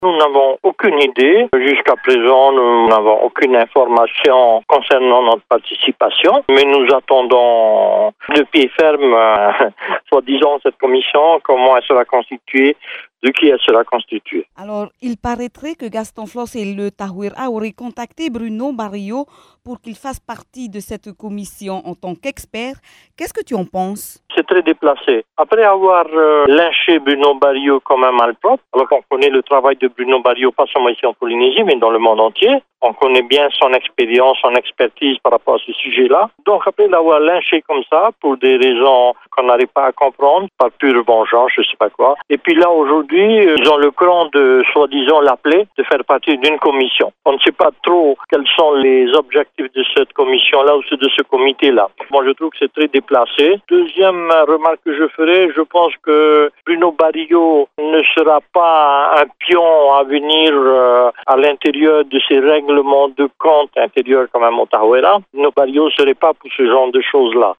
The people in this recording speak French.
Nous n'avons aucune idée. Jusqu'à présent, nous n'avons aucune information concernant notre participation. Mais nous attendons de pied ferme, soi-disant, cette commission, comment elle sera constituée, de qui elle sera constituée. Alors, il paraîtrait que Gaston Floss et le Tahuira auraient contacté Bruno Barrio pour qu'il fasse partie de cette commission en tant qu'expert. Qu'est-ce que tu en penses? C'est très déplacé. Après avoir lynché Bruno Barrio comme un malpropre, alors qu'on connaît le travail de Bruno Barrio, pas seulement ici en Polynésie, mais dans le monde entier, on connaît bien son expérience, son expertise par rapport à ce sujet-là. Donc après l'avoir lynché comme ça, pour des raisons qu'on n'arrive pas à comprendre, par pure vengeance, je sais pas quoi. Et puis là, aujourd'hui, ils ont le cran de, soi-disant, l'appeler, de faire partie d'une commission. On ne sait pas trop quels sont les objectifs de cette commission-là ou de ce comité-là. Moi, je trouve que c'est très déplacé. Deuxième remarque que je ferai, je pense que Bruno Barrio ne sera pas un pion à venir à l'intérieur de ces règlements de compte intérieurs comme un Tahuira. Bruno Barrio ne serait pas pour ce genre de choses-là.